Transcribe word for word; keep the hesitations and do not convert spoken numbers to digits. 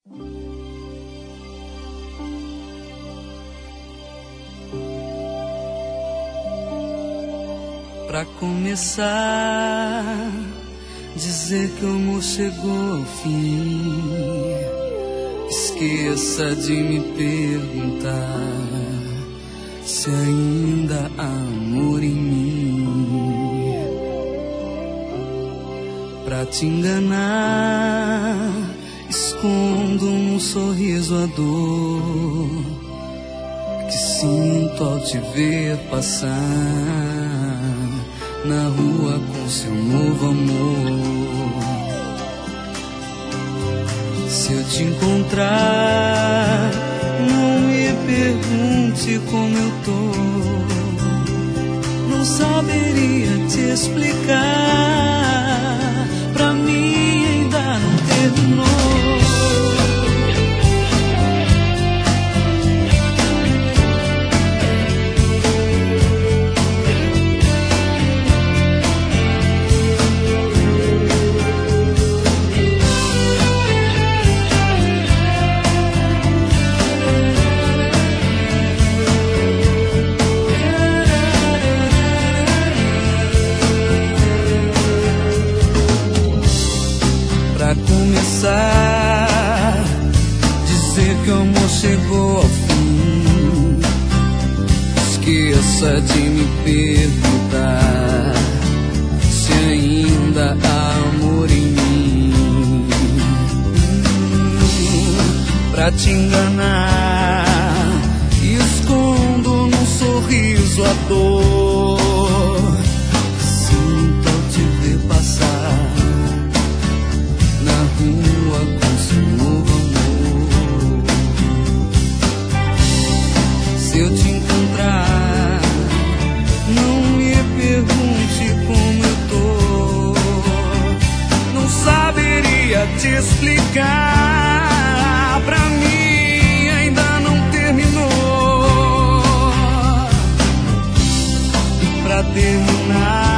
Pra começar, dizer que o amor chegou ao fim. Esqueça de me perguntar se ainda há amor em mim. Pra te enganar, escondo num sorriso a dor que sinto ao te ver passar na rua com seu novo amor. Se eu te encontrar, não me pergunte como eu tô. Não saberia te explicar. Pra mim ainda não terminou. Pra começar, dizer que o amor chegou ao fim. Esqueça de me perguntar se ainda há amor em mim. Pra te enganar, escondo num sorriso a dor que sinto ao te ver passar na rua com seu novo amor. Se eu te encontrar, não me pergunte como eu tô. Não saberia te explicar. Pra mim ainda não terminou. E pra terminar,